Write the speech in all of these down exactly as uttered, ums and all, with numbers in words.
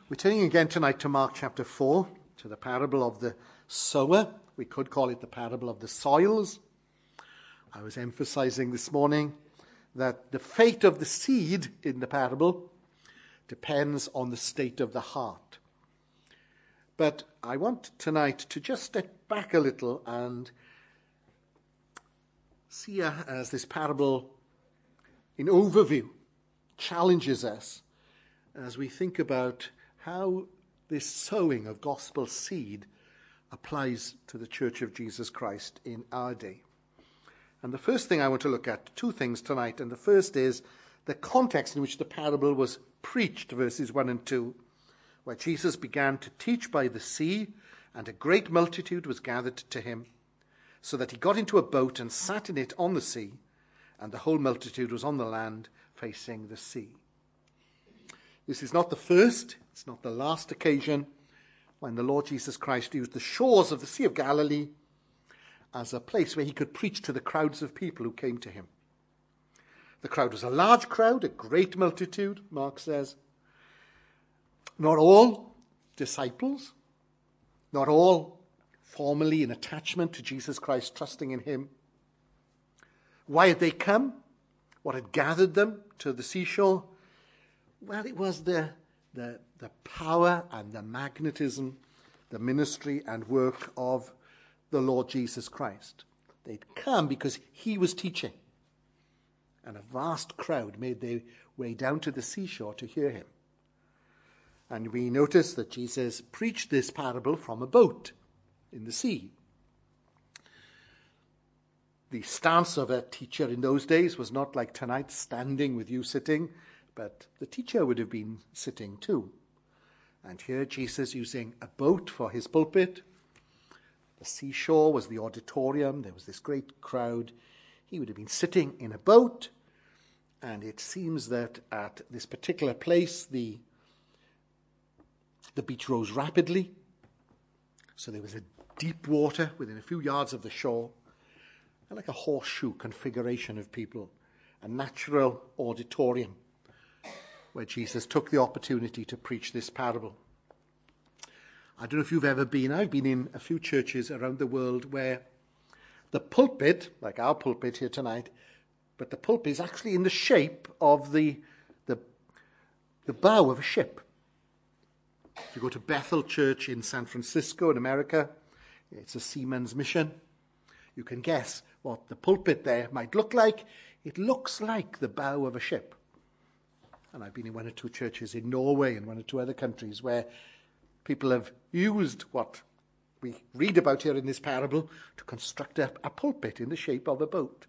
We're turning again tonight to Mark chapter four, to the parable of the sower. We could call it the parable of the soils. I was emphasizing this morning that the fate of the seed in the parable depends on the state of the heart. But I want tonight to just step back a little and see uh, as this parable in overview challenges us as we think about how this sowing of gospel seed applies to the Church of Jesus Christ in our day. And the first thing I want to look at, two things tonight, and the first is the context in which the parable was preached, verses one and two, where Jesus began to teach by the sea, and a great multitude was gathered to him, so that he got into a boat and sat in it on the sea, and the whole multitude was on the land facing the sea. This is not the first, it's not the last occasion when the Lord Jesus Christ used the shores of the Sea of Galilee as a place where he could preach to the crowds of people who came to him. The crowd was a large crowd, a great multitude, Mark says. Not all disciples, not all formally in attachment to Jesus Christ, trusting in him. Why had they come? What had gathered them to the seashore? Well, it was the, the, the power and the magnetism, the ministry and work of the Lord Jesus Christ. They'd come because he was teaching. And a vast crowd made their way down to the seashore to hear him. And we notice that Jesus preached this parable from a boat in the sea. The stance of a teacher in those days was not like tonight, standing with you sitting, but the teacher would have been sitting too. And here Jesus using a boat for his pulpit. The seashore was the auditorium. There was this great crowd. He would have been sitting in a boat. And it seems that at this particular place, the, the beach rose rapidly. So there was a deep water within a few yards of the shore. And like a horseshoe configuration of people. A natural auditorium where Jesus took the opportunity to preach this parable. I don't know if you've ever been, I've been in a few churches around the world where the pulpit, like our pulpit here tonight, but the pulpit is actually in the shape of the, the, the bow of a ship. If you go to Bethel Church in San Francisco in America, it's a seaman's mission. You can guess what the pulpit there might look like. It looks like the bow of a ship. And I've been in one or two churches in Norway and one or two other countries where people have used what we read about here in this parable to construct a, a pulpit in the shape of a boat.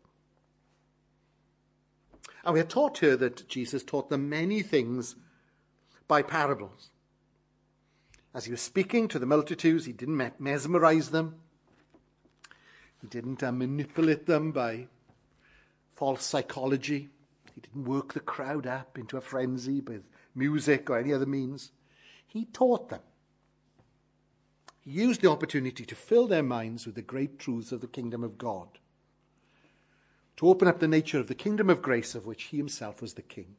And we are taught here that Jesus taught them many things by parables. As he was speaking to the multitudes, he didn't mesmerize them. He didn't uh, manipulate them by false psychology. He didn't work the crowd up into a frenzy with music or any other means. He taught them. He used the opportunity to fill their minds with the great truths of the kingdom of God, to open up the nature of the kingdom of grace of which he himself was the king.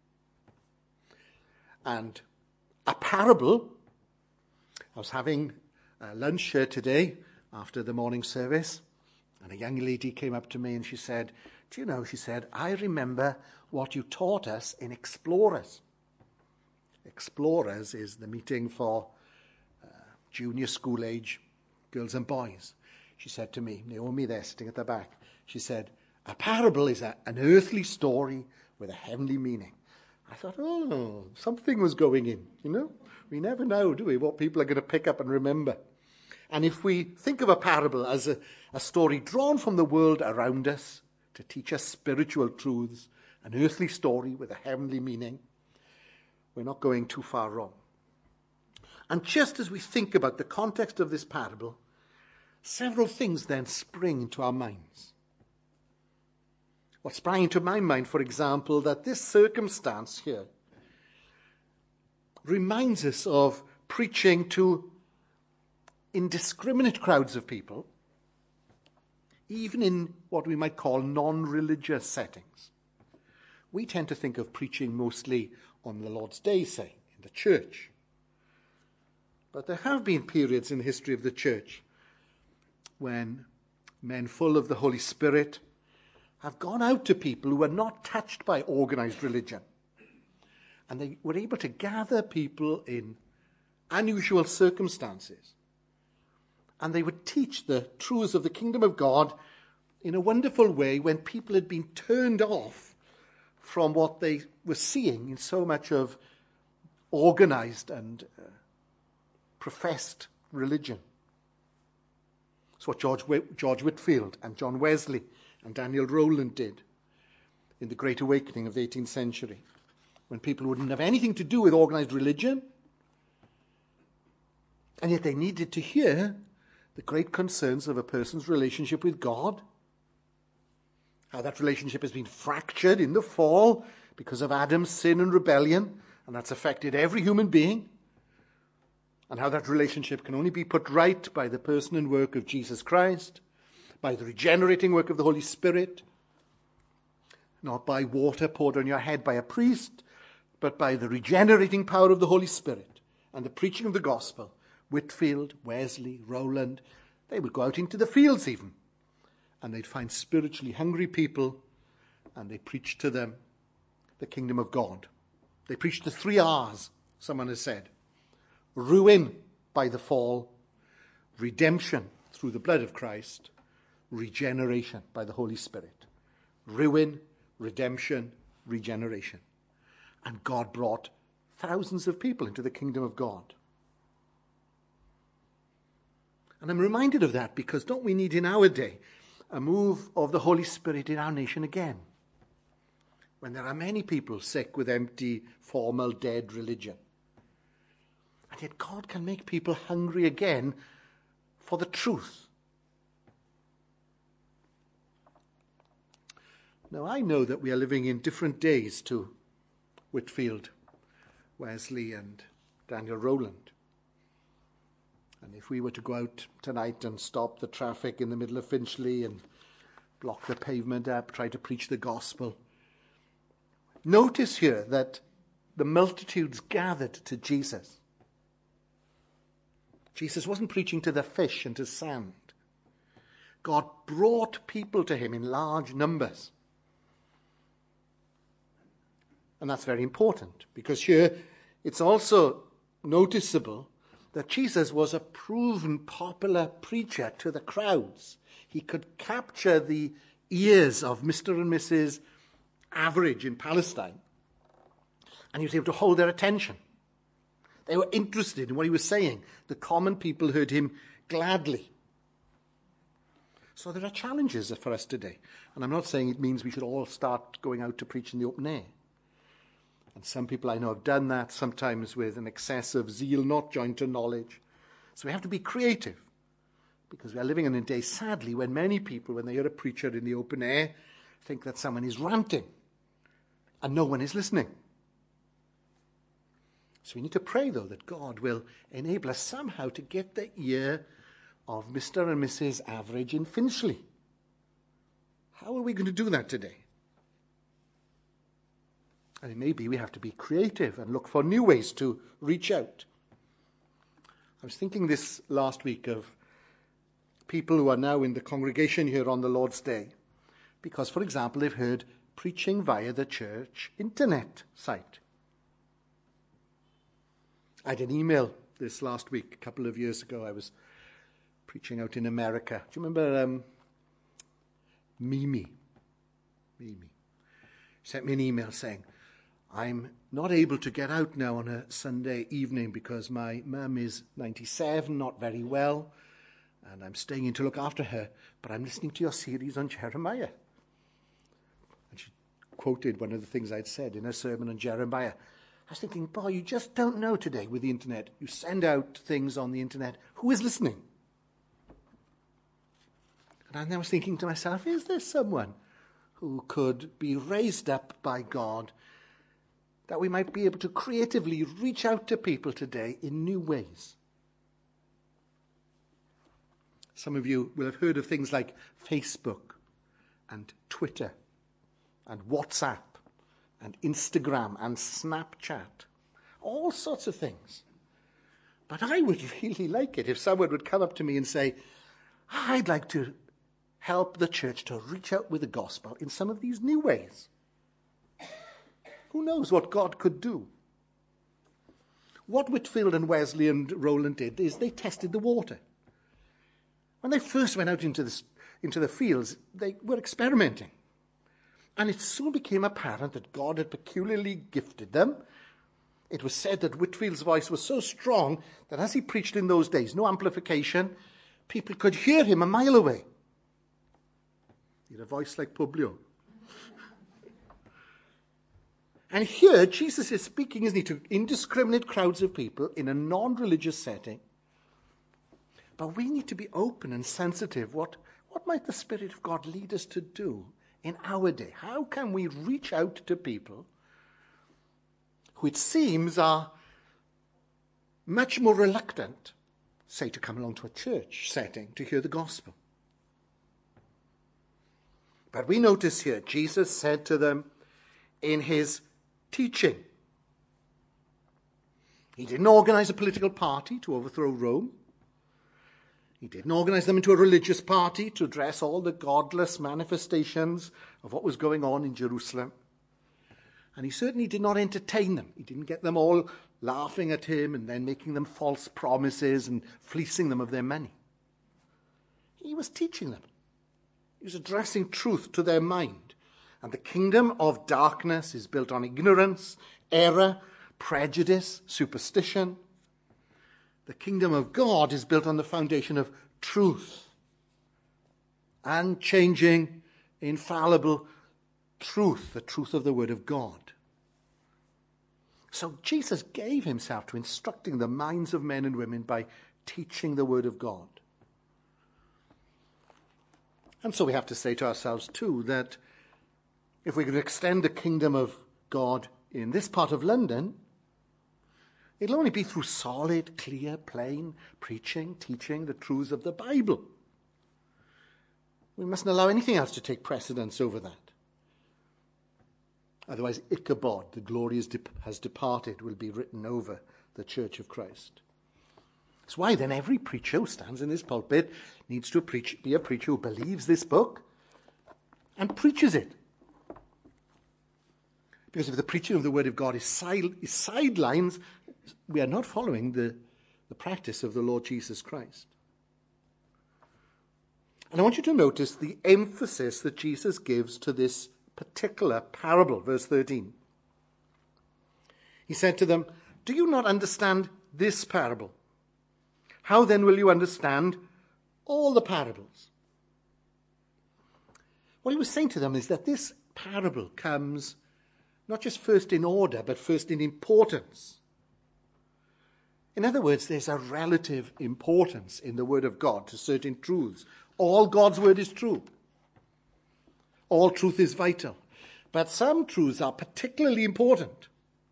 And a parable, I was having uh, lunch here today after the morning service, and a young lady came up to me and she said, do you know, she said, I remember what you taught us in Explorers. Explorers is the meeting for uh, junior school age girls and boys. She said to me, Naomi there sitting at the back, she said, a parable is a, an earthly story with a heavenly meaning. I thought, oh, something was going in, you know. We never know, do we, what people are going to pick up and remember. And if we think of a parable as a, a story drawn from the world around us to teach us spiritual truths, an earthly story with a heavenly meaning, we're not going too far wrong. And just as we think about the context of this parable, several things then spring into our minds. What sprang into my mind, for example, that this circumstance here reminds us of preaching to indiscriminate crowds of people, even in what we might call non-religious settings. We tend to think of preaching mostly on the Lord's Day, say, in the church. But there have been periods in the history of the church when men full of the Holy Spirit have gone out to people who were not touched by organized religion. And they were able to gather people in unusual circumstances. And they would teach the truths of the kingdom of God in a wonderful way when people had been turned off from what they were seeing in so much of organized and uh, professed religion. It's what George, George Whitefield and John Wesley and Daniel Rowland did in the Great Awakening of the eighteenth century, when people wouldn't have anything to do with organized religion, and yet they needed to hear the great concerns of a person's relationship with God, how that relationship has been fractured in the fall because of Adam's sin and rebellion, and that's affected every human being, and how that relationship can only be put right by the person and work of Jesus Christ, by the regenerating work of the Holy Spirit, not by water poured on your head by a priest, but by the regenerating power of the Holy Spirit and the preaching of the gospel. Whitefield, Wesley, Rowland, they would go out into the fields even, and they'd find spiritually hungry people, and they preached to them the kingdom of God. They preached the three R's, someone has said. Ruin by the fall, redemption through the blood of Christ, regeneration by the Holy Spirit. Ruin, redemption, regeneration. And God brought thousands of people into the kingdom of God. And I'm reminded of that because don't we need in our day a move of the Holy Spirit in our nation again? When there are many people sick with empty, formal, dead religion. And yet God can make people hungry again for the truth. Now, I know that we are living in different days to Whitefield, Wesley, and Daniel Rowland. And if we were to go out tonight and stop the traffic in the middle of Finchley and block the pavement up, try to preach the gospel, notice here that the multitudes gathered to Jesus. Jesus wasn't preaching to the fish and to sand. God brought people to him in large numbers. And that's very important, because here it's also noticeable that Jesus was a proven popular preacher to the crowds. He could capture the ears of Mister and Missus Average in Palestine, and he was able to hold their attention. They were interested in what he was saying. The common people heard him gladly. So there are challenges for us today. And I'm not saying it means we should all start going out to preach in the open air. And some people I know have done that, sometimes with an excess of zeal not joined to knowledge. So we have to be creative, because we are living in a day, sadly, when many people, when they hear a preacher in the open air, think that someone is ranting and no one is listening. So we need to pray, though, that God will enable us somehow to get the ear of Mister and Missus Average in Finchley. How are we going to do that today? And it may be we have to be creative and look for new ways to reach out. I was thinking this last week of people who are now in the congregation here on the Lord's Day, because, for example, they've heard preaching via the church internet site. I had an email this last week, a couple of years ago. I was preaching out in America. Do you remember um, Mimi? Mimi sent me an email saying, I'm not able to get out now on a Sunday evening because my mum is ninety-seven, not very well, and I'm staying in to look after her, but I'm listening to your series on Jeremiah. And she quoted one of the things I'd said in her sermon on Jeremiah. I was thinking, boy, you just don't know today with the internet. You send out things on the internet. Who is listening? And I was thinking to myself, is there someone who could be raised up by God that we might be able to creatively reach out to people today in new ways? Some of you will have heard of things like Facebook and Twitter and WhatsApp and Instagram and Snapchat, all sorts of things. But I would really like it if someone would come up to me and say, I'd like to help the church to reach out with the gospel in some of these new ways. Who knows what God could do? What Whitefield and Wesley and Rowland did is they tested the water. When they first went out into the, into the fields, they were experimenting. And it soon became apparent that God had peculiarly gifted them. It was said that Whitefield's voice was so strong that as he preached in those days, no amplification, people could hear him a mile away. He had a voice like Publio. And here, Jesus is speaking, isn't he, to indiscriminate crowds of people in a non-religious setting. But we need to be open and sensitive. What, what might the Spirit of God lead us to do in our day? How can we reach out to people who it seems are much more reluctant, say, to come along to a church setting to hear the gospel? But we notice here, Jesus said to them in his teaching. He didn't organize a political party to overthrow Rome. He didn't organize them into a religious party to address all the godless manifestations of what was going on in Jerusalem. And he certainly did not entertain them. He didn't get them all laughing at him and then making them false promises and fleecing them of their money. He was teaching them. He was addressing truth to their mind. And the kingdom of darkness is built on ignorance, error, prejudice, superstition. The kingdom of God is built on the foundation of truth. Unchanging, infallible truth, the truth of the word of God. So Jesus gave himself to instructing the minds of men and women by teaching the word of God. And so we have to say to ourselves too that if we could extend the kingdom of God in this part of London, it'll only be through solid, clear, plain preaching, teaching the truths of the Bible. We mustn't allow anything else to take precedence over that. Otherwise, Ichabod, the glory has departed, will be written over the Church of Christ. That's why then every preacher who stands in this pulpit needs to preach, be a preacher who believes this book and preaches it. Because if the preaching of the word of God is, side, is sidelines, we are not following the, the practice of the Lord Jesus Christ. And I want you to notice the emphasis that Jesus gives to this particular parable, verse thirteen. He said to them, "Do you not understand this parable? How then will you understand all the parables?" What he was saying to them is that this parable comes not just first in order, but first in importance. In other words, there's a relative importance in the word of God to certain truths. All God's word is true. All truth is vital. But some truths are particularly important.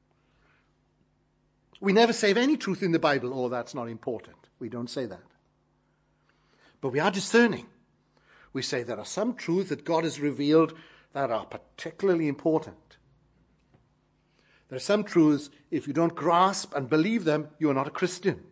We never say of any truth in the Bible, oh, that's not important. We don't say that. But we are discerning. We say there are some truths that God has revealed that are particularly important. There are some truths, if you don't grasp and believe them, you are not a Christian.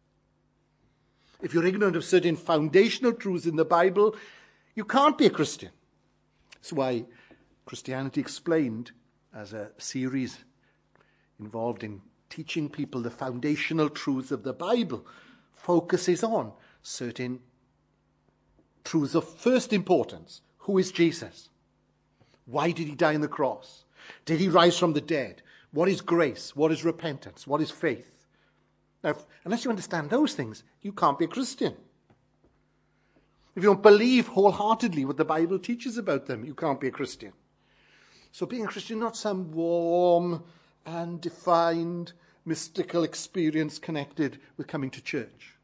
If you're ignorant of certain foundational truths in the Bible, you can't be a Christian. That's why Christianity Explained, as a series involved in teaching people the foundational truths of the Bible, focuses on certain truths of first importance. Who is Jesus? Why did he die on the cross? Did he rise from the dead? What is grace? What is repentance? What is faith? Now, if, unless you understand those things, you can't be a Christian. If you don't believe wholeheartedly what the Bible teaches about them, you can't be a Christian. So being a Christian is not some warm and defined mystical experience connected with coming to church.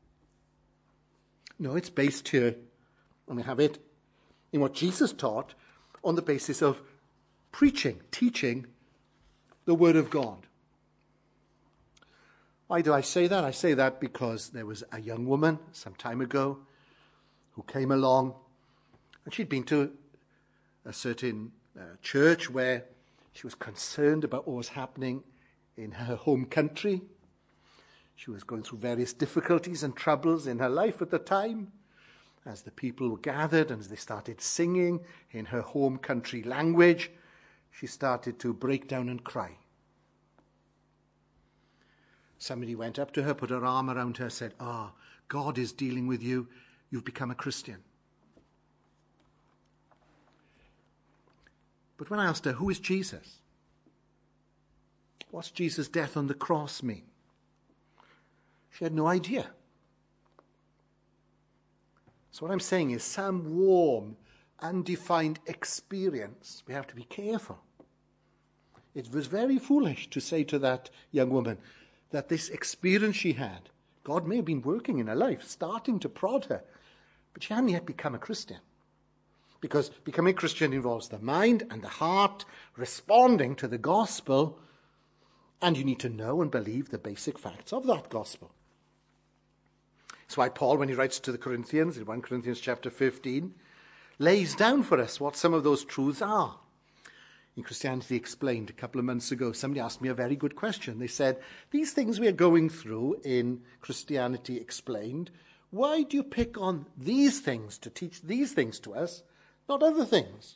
No, it's based here, and we have it in what Jesus taught on the basis of preaching, teaching the Word of God. Why do I say that? I say that because there was a young woman some time ago who came along, and she'd been to a certain uh, church where she was concerned about what was happening in her home country. She was going through various difficulties and troubles in her life at the time. As the people were gathered and as they started singing in her home country language, she started to break down and cry. Somebody went up to her, put her arm around her, said, "Ah, God is dealing with you. You've become a Christian." But when I asked her, who is Jesus? What's Jesus' death on the cross mean? She had no idea. So what I'm saying is some warm, undefined experience. We have to be careful. It was very foolish to say to that young woman that this experience she had, God may have been working in her life, starting to prod her, but she hadn't yet become a Christian. Because becoming a Christian involves the mind and the heart responding to the gospel, and you need to know and believe the basic facts of that gospel. That's why Paul, when he writes to the Corinthians, in First Corinthians chapter fifteen, lays down for us what some of those truths are. In Christianity Explained, a couple of months ago, somebody asked me a very good question. They said, these things we are going through in Christianity Explained, why do you pick on these things to teach these things to us, not other things?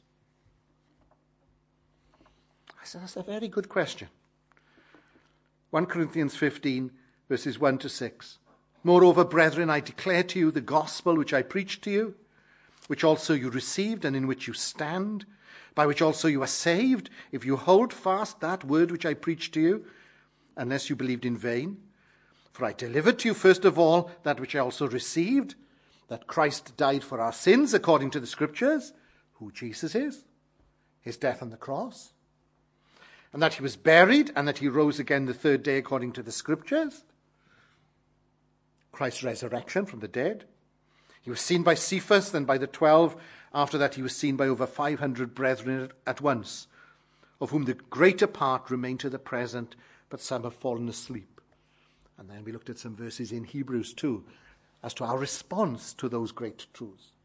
I said, that's a very good question. First Corinthians fifteen, verses one to six. Moreover, brethren, I declare to you the gospel which I preached to you, which also you received and in which you stand, by which also you are saved, if you hold fast that word which I preached to you, unless you believed in vain. For I delivered to you first of all that which I also received, that Christ died for our sins according to the Scriptures, who Jesus is, his death on the cross, and that he was buried, and that he rose again the third day according to the Scriptures, Christ's resurrection from the dead. He was seen by Cephas, then by the twelve. After that he was seen by over five hundred brethren at once, of whom the greater part remain to the present, but some have fallen asleep. And then we looked at some verses in Hebrews too, as to our response to those great truths.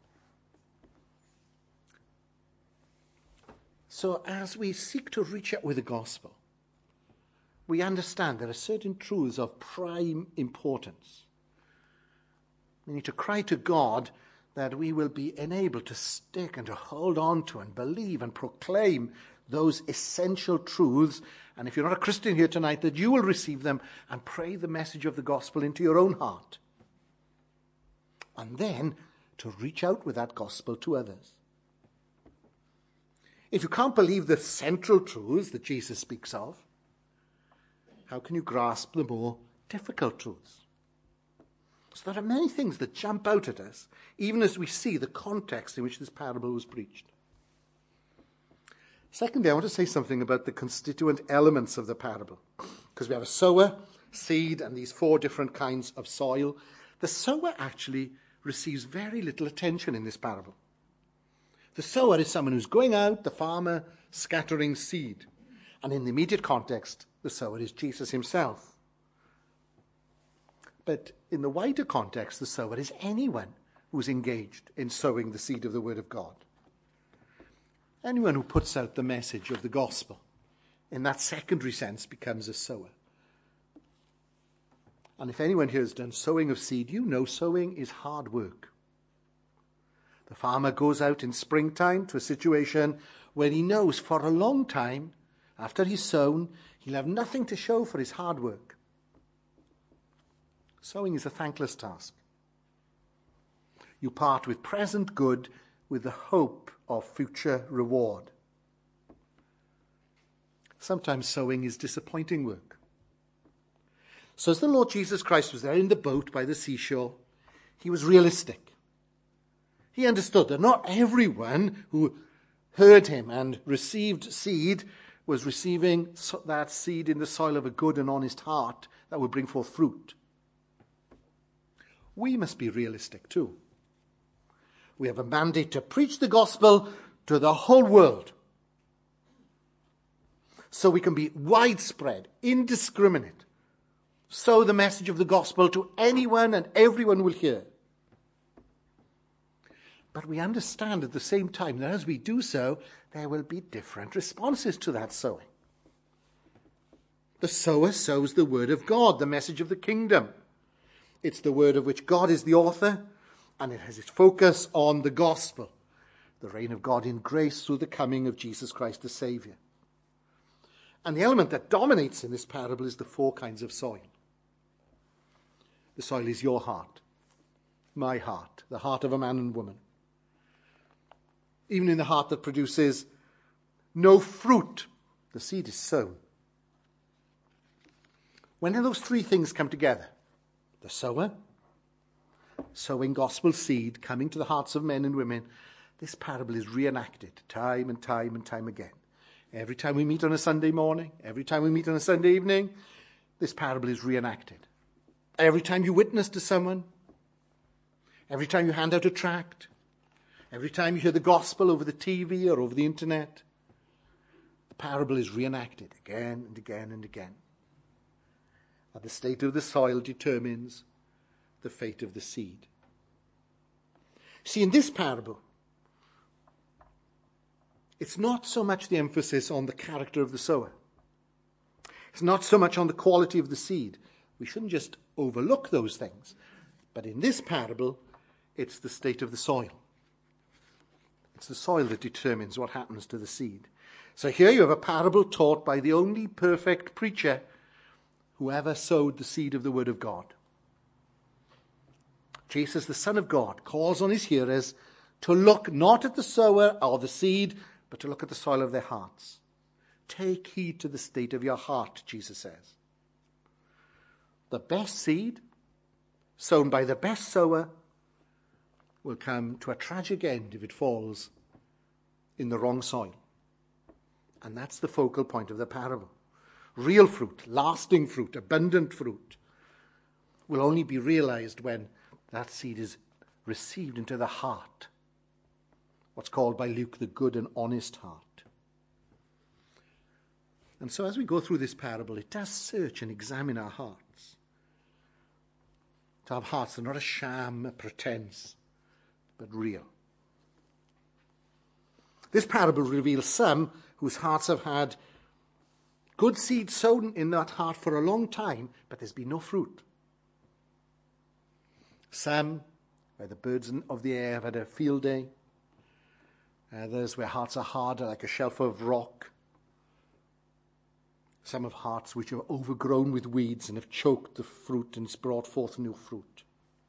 So as we seek to reach out with the gospel, we understand there are certain truths of prime importance. We need to cry to God that we will be enabled to stick and to hold on to and believe and proclaim those essential truths. And if you're not a Christian here tonight, that you will receive them and pray the message of the gospel into your own heart. And then to reach out with that gospel to others. If you can't believe the central truths that Jesus speaks of, how can you grasp the more difficult truths? So there are many things that jump out at us, even as we see the context in which this parable was preached. Secondly, I want to say something about the constituent elements of the parable. Because we have a sower, seed, and these four different kinds of soil. The sower actually receives very little attention in this parable. The sower is someone who's going out, the farmer scattering seed. And in the immediate context, the sower is Jesus himself. But in the wider context, the sower is anyone who's engaged in sowing the seed of the Word of God. Anyone who puts out the message of the gospel, in that secondary sense, becomes a sower. And if anyone here has done sowing of seed, you know sowing is hard work. The farmer goes out in springtime to a situation where he knows for a long time, after he's sown, he'll have nothing to show for his hard work. Sowing is a thankless task. You part with present good with the hope of future reward. Sometimes sowing is disappointing work. So as the Lord Jesus Christ was there in the boat by the seashore, he was realistic. He understood that not everyone who heard him and received seed was receiving that seed in the soil of a good and honest heart that would bring forth fruit. We must be realistic too. We have a mandate to preach the gospel to the whole world. So we can be widespread, indiscriminate. Sow the message of the gospel to anyone and everyone will hear. But we understand at the same time that as we do so, there will be different responses to that sowing. The sower sows the word of God, the message of the kingdom. It's the word of which God is the author, and it has its focus on the gospel, the reign of God in grace through the coming of Jesus Christ the Saviour. And the element that dominates in this parable is the four kinds of soil. The soil is your heart, my heart, the heart of a man and woman. Even in the heart that produces no fruit, the seed is sown. When do those three things come together? The sower, sowing gospel seed, coming to the hearts of men and women. This parable is reenacted time and time and time again. Every time we meet on a Sunday morning, every time we meet on a Sunday evening, this parable is reenacted. Every time you witness to someone, every time you hand out a tract, every time you hear the gospel over the T V or over the internet, the parable is reenacted again and again and again. And the state of the soil determines the fate of the seed. See, in this parable, it's not so much the emphasis on the character of the sower. It's not so much on the quality of the seed. We shouldn't just overlook those things. But in this parable, it's the state of the soil. It's the soil that determines what happens to the seed. So here you have a parable taught by the only perfect preacher who ever sowed the seed of the word of God. Jesus, the Son of God, calls on his hearers to look not at the sower or the seed, but to look at the soil of their hearts. Take heed to the state of your heart, Jesus says. The best seed, sown by the best sower, will come to a tragic end if it falls in the wrong soil. And that's the focal point of the parable. Real fruit, lasting fruit, abundant fruit will only be realized when that seed is received into the heart. What's called by Luke the good and honest heart. And so as we go through this parable, it does search and examine our hearts. To have hearts that are not a sham, a pretense, but real. This parable reveals some whose hearts have had good seed sown in that heart for a long time, but there's been no fruit. Some, where the birds of the air have had a field day. Others, where hearts are harder, like a shelf of rock. Some have hearts which are overgrown with weeds and have choked the fruit and brought forth no fruit.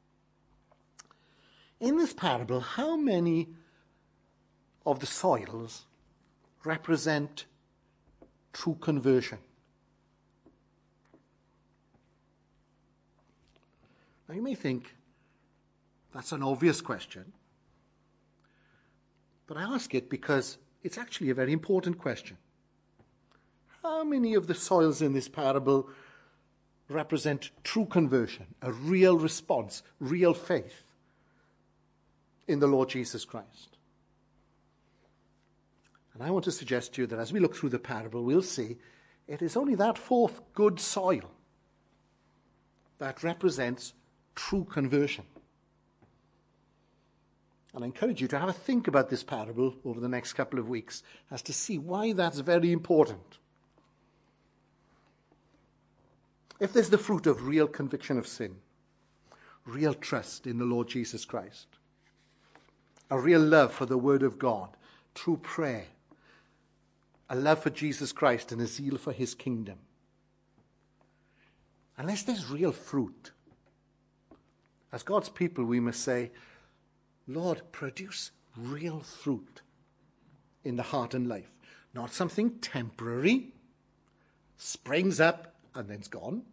In this parable, how many of the soils represent true conversion? Now you may think that's an obvious question, but I ask it because it's actually a very important question. How many of the soils in this parable represent true conversion, a real response, real faith in the Lord Jesus Christ? And I want to suggest to you that as we look through the parable, we'll see it is only that fourth good soil that represents true conversion. And I encourage you to have a think about this parable over the next couple of weeks as to see why that's very important. If there's the fruit of real conviction of sin, real trust in the Lord Jesus Christ, a real love for the Word of God, true prayer, a love for Jesus Christ and a zeal for his kingdom. Unless there's real fruit, as God's people we must say, Lord, produce real fruit in the heart and life. Not something temporary, springs up and then's gone.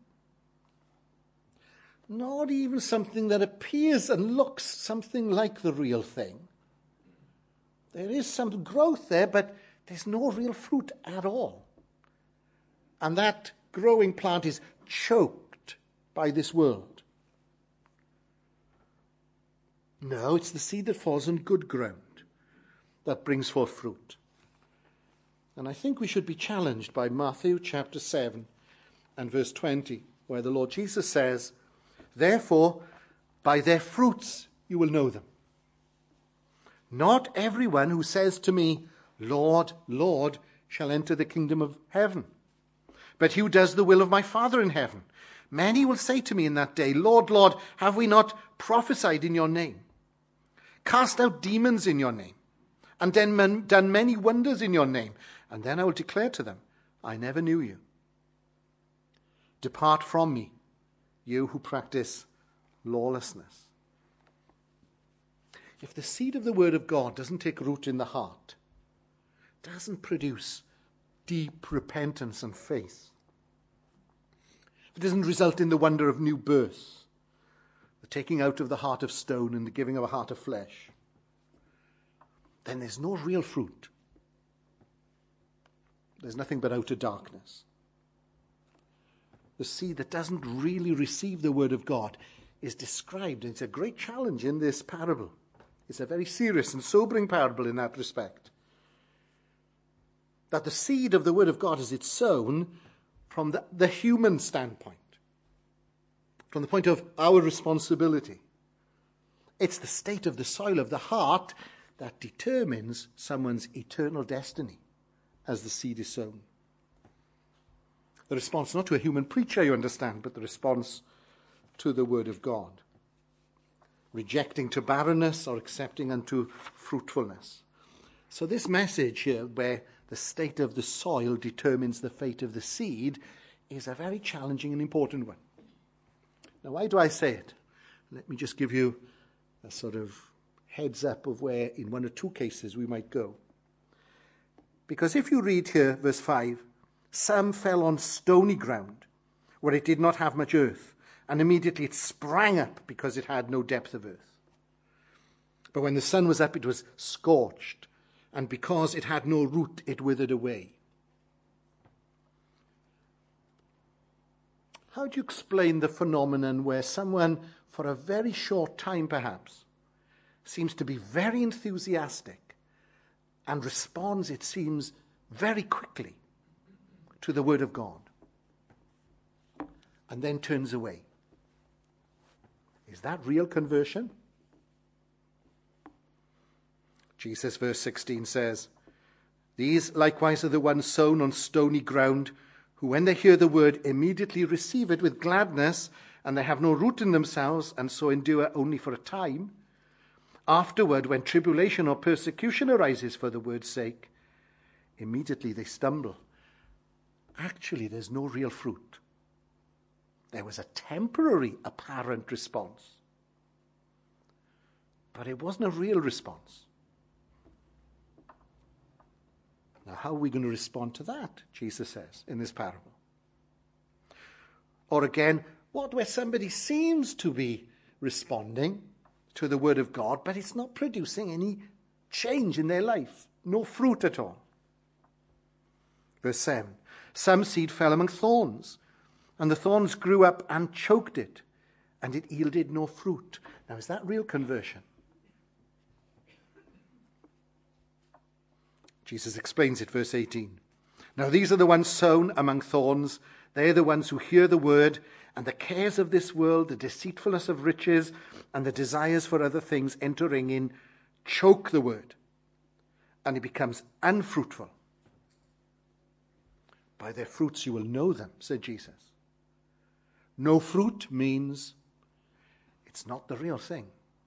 Not even something that appears and looks something like the real thing. There is some growth there, but there's no real fruit at all. And that growing plant is choked by this world. No, it's the seed that falls on good ground that brings forth fruit. And I think we should be challenged by Matthew chapter seven and verse twenty, where the Lord Jesus says, "Therefore, by their fruits you will know them. Not everyone who says to me, 'Lord, Lord,' shall enter the kingdom of heaven, but he who does the will of my Father in heaven. Many will say to me in that day, Lord, Lord, have we not prophesied in your name, cast out demons in your name, and then done many wonders in your name? And then I will declare to them, I never knew you. Depart from me, you who practice lawlessness. If the seed of the word of God doesn't take root in the heart, doesn't produce deep repentance and faith, if it doesn't result in the wonder of new birth, the taking out of the heart of stone and the giving of a heart of flesh, then there's no real fruit. There's nothing but outer darkness. The seed that doesn't really receive the word of God is described, and it's a great challenge in this parable. It's a very serious and sobering parable in that respect. That the seed of the word of God, as it's sown from the, the human standpoint, from the point of our responsibility. It's the state of the soil of the heart that determines someone's eternal destiny as the seed is sown. The response not to a human preacher, you understand, but the response to the word of God. Rejecting to barrenness or accepting unto fruitfulness. So this message here, where the state of the soil determines the fate of the seed, is a very challenging and important one. Now, why do I say it? Let me just give you a sort of heads up of where, in one or two cases, we might go. Because if you read here, verse five, some fell on stony ground, where it did not have much earth, and immediately it sprang up because it had no depth of earth. But when the sun was up, it was scorched, and because it had no root, it withered away. How do you explain the phenomenon where someone, for a very short time perhaps, seems to be very enthusiastic and responds, it seems, very quickly to the word of God, and then turns away? Is that real conversion? Jesus, verse sixteen says, these likewise are the ones sown on stony ground, who when they hear the word immediately receive it with gladness, and they have no root in themselves, and so endure only for a time. Afterward, when tribulation or persecution arises for the word's sake, immediately they stumble. Actually, there's no real fruit. There was a temporary apparent response, but it wasn't a real response. Now, how are we going to respond to that, Jesus says, in this parable? Or again, what where somebody seems to be responding to the word of God, but it's not producing any change in their life, no fruit at all. Verse seven, some seed fell among thorns, and the thorns grew up and choked it, and it yielded no fruit. Now, is that real conversion? Jesus explains it, verse eighteen. Now these are the ones sown among thorns. They are the ones who hear the word, and the cares of this world, the deceitfulness of riches, and the desires for other things entering in, choke the word, and it becomes unfruitful. By their fruits you will know them, said Jesus. No fruit means it's not the real thing.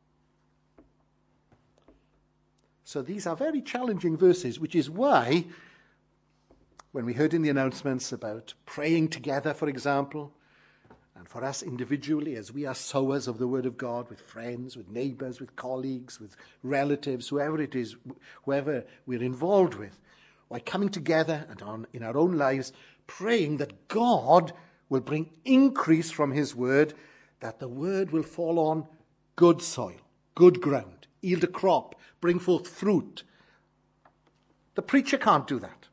So these are very challenging verses, which is why, when we heard in the announcements about praying together, for example, and for us individually, as we are sowers of the word of God, with friends, with neighbors, with colleagues, with relatives, whoever it is, whoever we're involved with, why coming together and on, in our own lives, praying that God will bring increase from his word, that the word will fall on good soil, good ground, yield a crop, bring forth fruit. The preacher can't do that.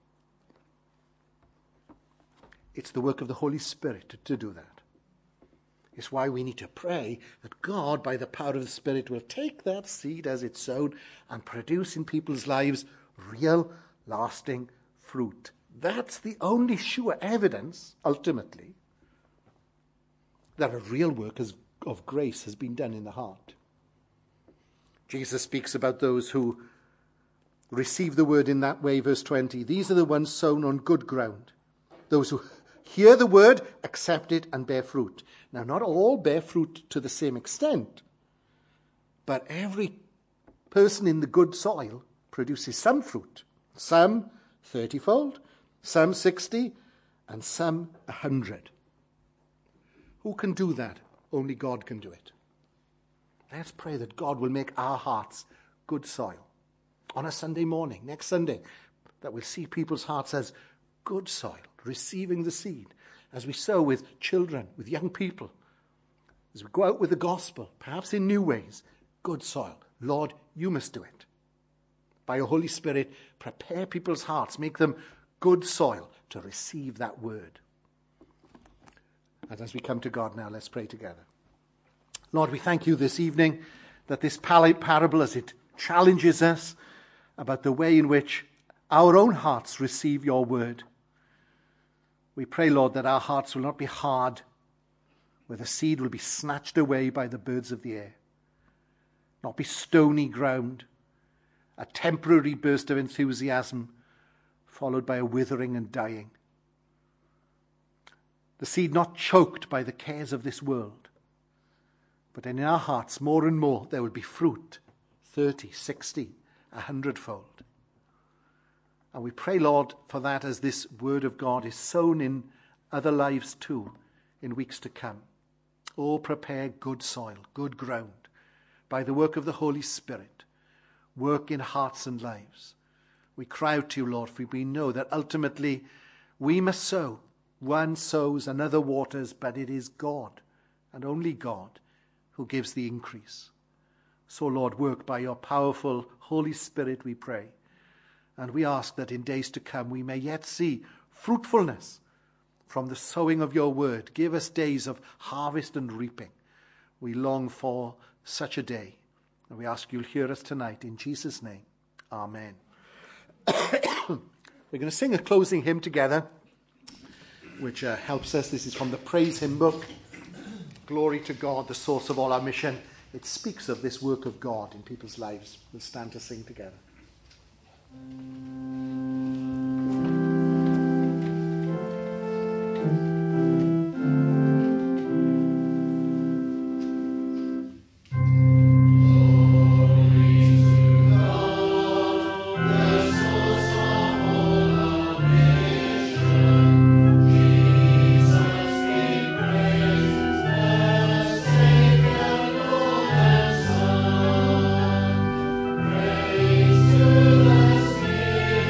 It's the work of the Holy Spirit to, to do that. It's why we need to pray that God, by the power of the Spirit, will take that seed as it's sown and produce in people's lives real, lasting fruit. That's the only sure evidence, ultimately, that a real work of grace has been done in the heart. Jesus speaks about those who receive the word in that way, verse twenty. These are the ones sown on good ground, those who Hear the word, accept it, and bear fruit. Now, not all bear fruit to the same extent, but every person in the good soil produces some fruit. Some thirty-fold, some sixty, and some a hundred. Who can do that? Only God can do it. Let's pray that God will make our hearts good soil. On a Sunday morning, next Sunday, that we'll see people's hearts as good soil, receiving the seed, as we sow with children, with young people, as we go out with the gospel, perhaps in new ways, good soil. Lord, you must do it. By your Holy Spirit, prepare people's hearts, make them good soil to receive that word. And as we come to God now, let's pray together. Lord, we thank you this evening that this parable, as it challenges us about the way in which our own hearts receive your word. We pray, Lord, that our hearts will not be hard, where the seed will be snatched away by the birds of the air, not be stony ground, a temporary burst of enthusiasm followed by a withering and dying. The seed not choked by the cares of this world, but in our hearts more and more there will be fruit, thirty, sixty, a hundredfold. And we pray, Lord, for that as this word of God is sown in other lives too in weeks to come. Oh, prepare good soil, good ground, by the work of the Holy Spirit. Work in hearts and lives. We cry out to you, Lord, for we know that ultimately we must sow. One sows, another waters, but it is God, and only God, who gives the increase. So, Lord, work by your powerful Holy Spirit, we pray. And we ask that in days to come we may yet see fruitfulness from the sowing of your word. Give us days of harvest and reaping. We long for such a day. And we ask you'll hear us tonight in Jesus' name. Amen. We're going to sing a closing hymn together, which uh, helps us. This is from the Praise Hymn Book. Glory to God, the source of all our mission. It speaks of this work of God in people's lives. We'll stand to sing together. Praise to the Spirit.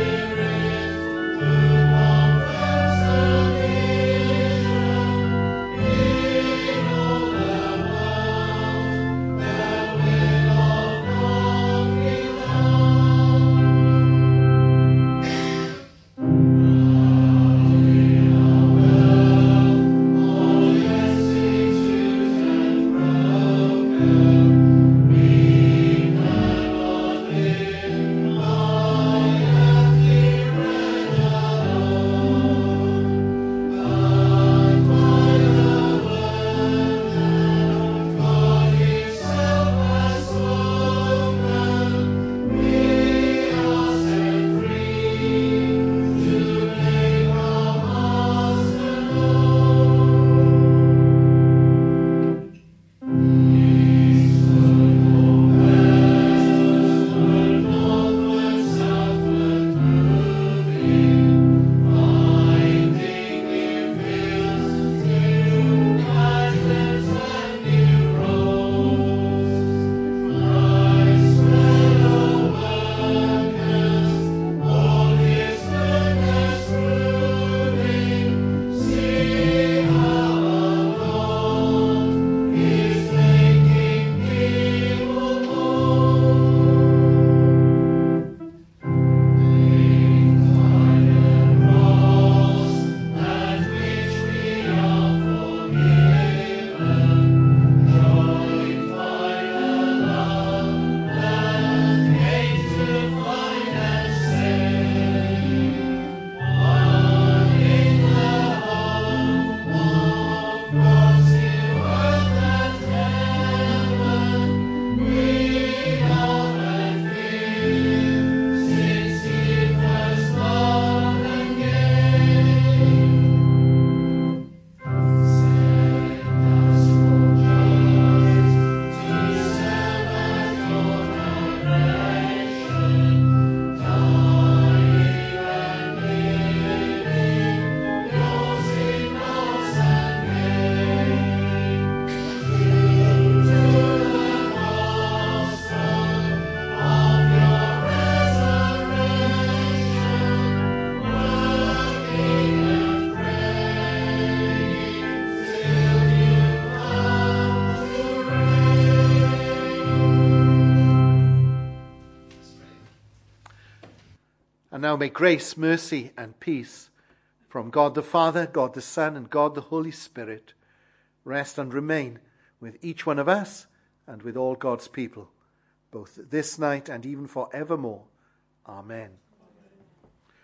And now may grace, mercy, and peace from God the Father, God the Son, and God the Holy Spirit rest and remain with each one of us and with all God's people, both this night and even forevermore. Amen.